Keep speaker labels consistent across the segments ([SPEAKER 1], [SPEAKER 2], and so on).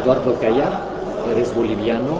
[SPEAKER 1] Eduardo Calla, eres boliviano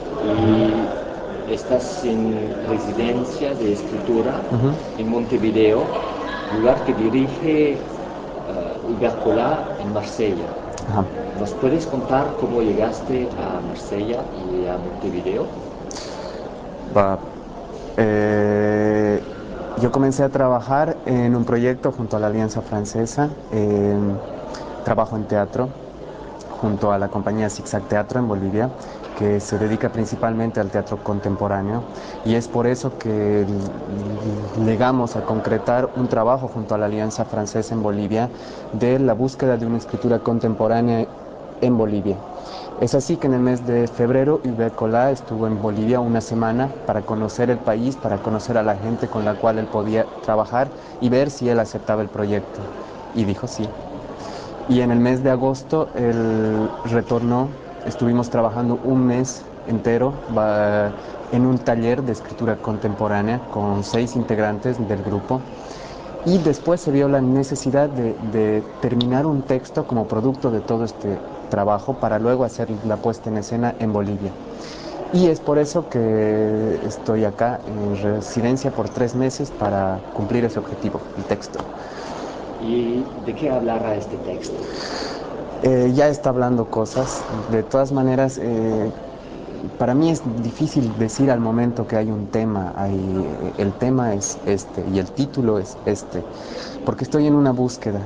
[SPEAKER 1] y estás en residencia de escritura
[SPEAKER 2] Ujú.
[SPEAKER 1] en Montevideo, lugar que dirige Hubert Collard en Marsella.
[SPEAKER 2] Ajá.
[SPEAKER 1] ¿Nos puedes contar cómo llegaste a Marsella y a Montevideo?
[SPEAKER 2] Va. Eh, yo comencé a trabajar en un proyecto junto a la Alianza Francesa. Trabajo en teatro junto a la compañía Zigzag Teatro en Bolivia, que se dedica principalmente al teatro contemporáneo, y es por eso que llegamos a concretar un trabajo junto a la Alianza Francesa en Bolivia de la búsqueda de una escritura contemporánea en Bolivia. Es así que en el mes de febrero Hubert Collard estuvo en Bolivia una semana para conocer el país, para conocer a la gente con la cual él podía trabajar y ver si él aceptaba el proyecto. Y dijo sí. Y en el mes de agosto él retornó, estuvimos trabajando un mes entero en un taller de escritura contemporánea con 6 integrantes del grupo. Y después se vio la necesidad de terminar un texto como producto de todo este trabajo para luego hacer la puesta en escena en Bolivia. Y es por eso que estoy acá en residencia por 3 meses para cumplir ese objetivo, el texto.
[SPEAKER 1] ¿Y de qué hablará este texto?
[SPEAKER 2] Ya está hablando cosas. De todas maneras, para mí es difícil decir al momento que hay un tema. El tema es este y el título es este, porque estoy en una búsqueda.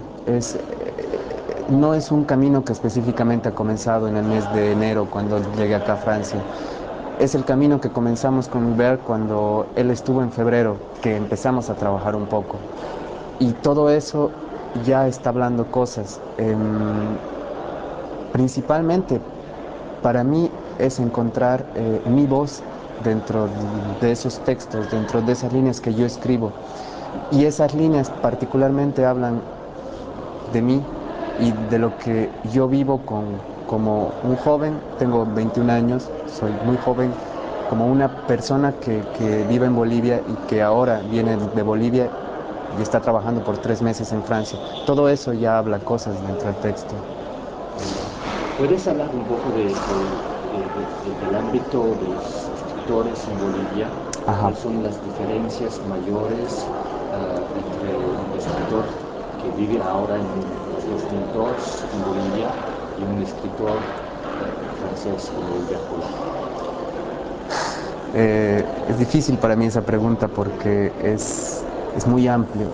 [SPEAKER 2] No es un camino que específicamente ha comenzado en el mes de enero cuando llegué acá a Francia. Es el camino que comenzamos con Hubert cuando él estuvo en febrero, que empezamos a trabajar un poco. Y todo eso ya está hablando cosas. Principalmente para mí es encontrar mi voz dentro de esos textos, dentro de esas líneas que yo escribo. Y esas líneas particularmente hablan de mí y de lo que yo vivo como un joven, tengo 21 años, soy muy joven, como una persona que vive en Bolivia y que ahora viene de Bolivia y está trabajando por 3 meses en Francia. Todo eso ya habla cosas dentro del texto.
[SPEAKER 1] ¿Puedes hablar un poco del ámbito de los escritores en Bolivia?
[SPEAKER 2] Ajá.
[SPEAKER 1] ¿Cuáles son las diferencias mayores entre un escritor que vive ahora en los 2002 en Bolivia y un escritor francés como Hubert Collard?
[SPEAKER 2] Es difícil para mí esa pregunta porque es muy amplio.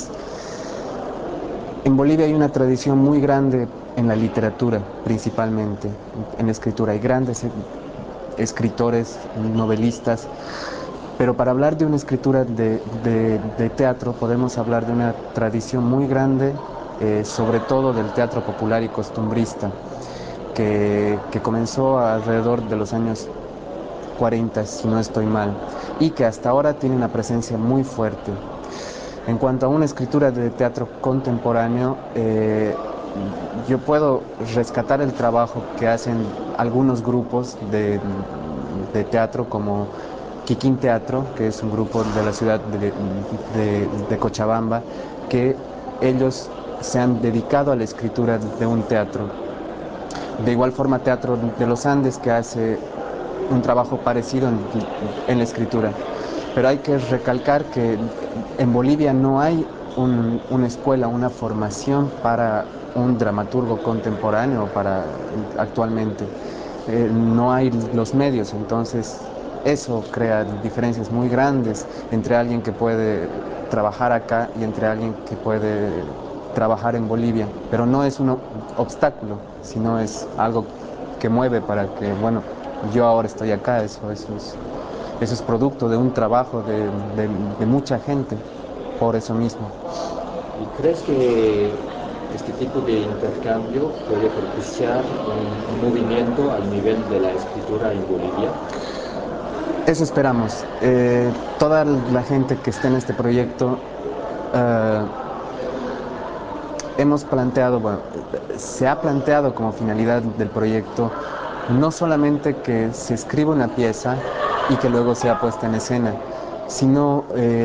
[SPEAKER 2] En Bolivia hay una tradición muy grande en la literatura, principalmente en la escritura. Hay grandes escritores, novelistas, pero para hablar de una escritura de teatro podemos hablar de una tradición muy grande, sobre todo del teatro popular y costumbrista, que comenzó alrededor de los años 40, si no estoy mal, y que hasta ahora tiene una presencia muy fuerte. En cuanto a una escritura de teatro contemporáneo, yo puedo rescatar el trabajo que hacen algunos grupos de teatro como Kikín Teatro, que es un grupo de la ciudad de Cochabamba, que ellos se han dedicado a la escritura de un teatro. De igual forma, Teatro de los Andes, que hace un trabajo parecido en la escritura. Pero hay que recalcar que en Bolivia no hay una escuela, una formación para un dramaturgo contemporáneo para actualmente. No hay los medios, entonces eso crea diferencias muy grandes entre alguien que puede trabajar acá y entre alguien que puede trabajar en Bolivia, pero no es un obstáculo, sino es algo que mueve para que, bueno, yo ahora estoy acá, eso es producto de un trabajo de mucha gente, por eso mismo.
[SPEAKER 1] ¿Y crees que este tipo de intercambio puede propiciar un movimiento al nivel de la escritura en Bolivia?
[SPEAKER 2] Eso esperamos. Toda la gente que esté en este proyecto eh, hemos planteado, bueno, se ha planteado como finalidad del proyecto no solamente que se escriba una pieza y que luego sea puesta en escena, sino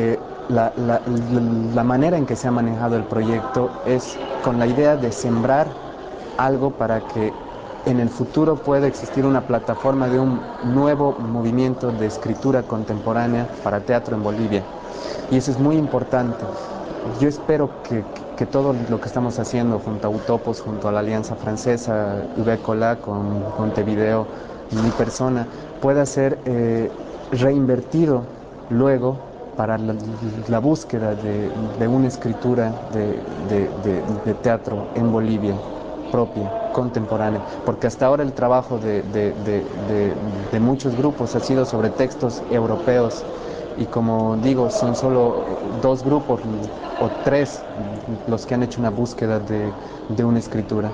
[SPEAKER 2] la manera en que se ha manejado el proyecto es con la idea de sembrar algo para que en el futuro puede existir una plataforma de un nuevo movimiento de escritura contemporánea para teatro en Bolivia. Y eso es muy importante. Yo espero que todo lo que estamos haciendo junto a Utopos, junto a la Alianza Francesa, Ubécola, con Montevideo, mi persona, pueda ser reinvertido luego para la búsqueda de una escritura de teatro en Bolivia propia, contemporánea, porque hasta ahora el trabajo de muchos grupos ha sido sobre textos europeos y como digo, son solo dos grupos o tres los que han hecho una búsqueda de una escritura.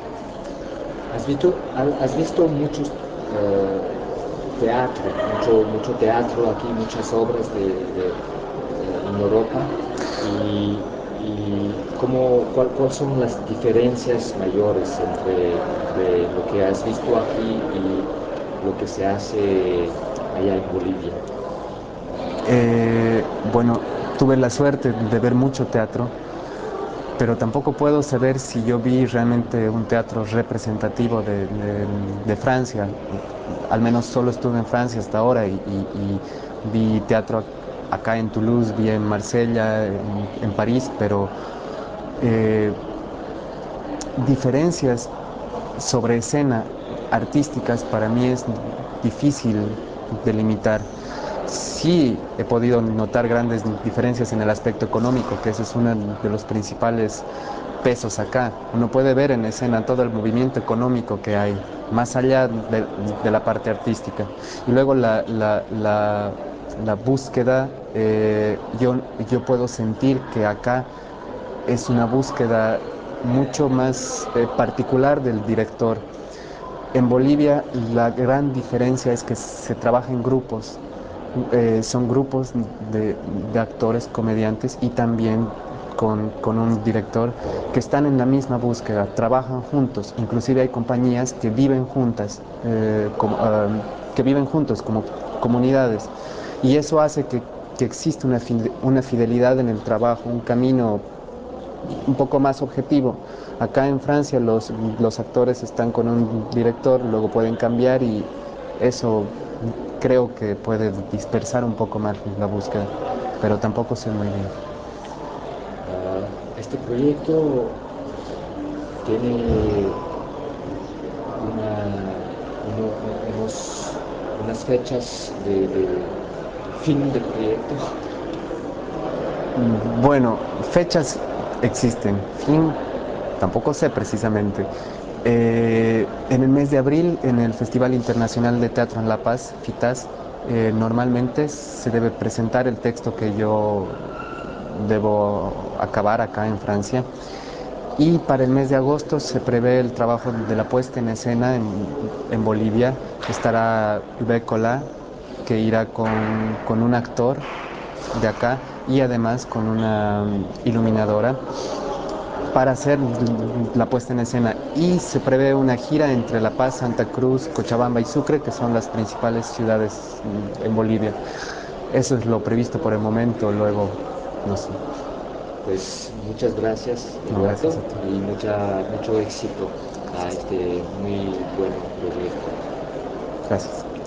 [SPEAKER 1] Has visto muchos teatro, mucho teatro aquí, muchas obras en Europa y cuáles son las diferencias mayores entre lo que has visto aquí y lo que se hace allá en Bolivia.
[SPEAKER 2] Bueno, tuve la suerte de ver mucho teatro, pero tampoco puedo saber si yo vi realmente un teatro representativo de Francia. Al menos solo estuve en Francia hasta ahora y vi teatro acá en Toulouse, vi en Marsella, en París, pero eh, diferencias sobre escena artísticas para mí es difícil delimitar. Sí he podido notar grandes diferencias en el aspecto económico, que ese es uno de los principales pesos acá. Uno puede ver en escena todo el movimiento económico que hay, más allá de la parte artística. Y luego la búsqueda, yo puedo sentir que acá es una búsqueda mucho más particular del director. En Bolivia la gran diferencia es que se trabaja en grupos, son grupos de actores, comediantes y también con un director que están en la misma búsqueda, trabajan juntos, inclusive hay compañías que viven juntas, que viven juntos como comunidades y eso hace que exista una fidelidad en el trabajo, un camino un poco más objetivo. Acá en Francia los actores están con un director, luego pueden cambiar y eso creo que puede dispersar un poco más la búsqueda, pero tampoco sé muy bien.
[SPEAKER 1] Este proyecto tiene unas fechas de fin de proyecto.
[SPEAKER 2] Bueno, fechas existen, fin tampoco sé precisamente. En el mes de abril, en el Festival Internacional de Teatro en La Paz, FITAS, normalmente se debe presentar el texto que yo debo acabar acá en Francia. Y para el mes de agosto se prevé el trabajo de la puesta en escena en Bolivia. Estará Ubécola, que irá con un actor de acá y además con una iluminadora para hacer la puesta en escena. Y se prevé una gira entre La Paz, Santa Cruz, Cochabamba y Sucre, que son las principales ciudades en Bolivia. Eso es lo previsto por el momento, luego no sé.
[SPEAKER 1] Pues muchas gracias,
[SPEAKER 2] No,
[SPEAKER 1] Eduardo,
[SPEAKER 2] gracias a ti.
[SPEAKER 1] y mucho éxito a este muy buen proyecto.
[SPEAKER 2] Gracias.